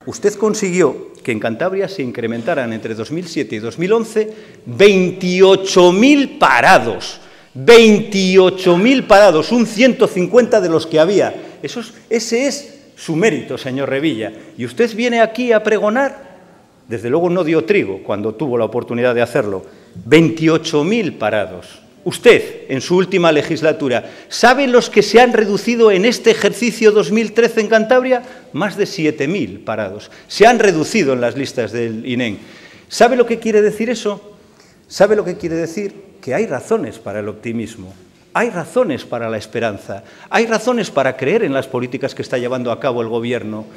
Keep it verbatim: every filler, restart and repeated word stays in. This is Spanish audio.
usted consiguió que en Cantabria se incrementaran entre dos mil siete y dos mil once veintiocho mil parados. veintiocho mil parados, un ciento cincuenta de los que había. Eso es, ese es su mérito, señor Revilla. Y usted viene aquí a pregonar, desde luego no dio trigo cuando tuvo la oportunidad de hacerlo, veintiocho mil parados. Usted, en su última legislatura, ¿sabe los que se han reducido en este ejercicio dos mil trece en Cantabria? Más de siete mil parados. Se han reducido en las listas del I N E M. ¿Sabe lo que quiere decir eso? ¿Sabe lo que quiere decir? Que hay razones para el optimismo, hay razones para la esperanza, hay razones para creer en las políticas que está llevando a cabo el Gobierno.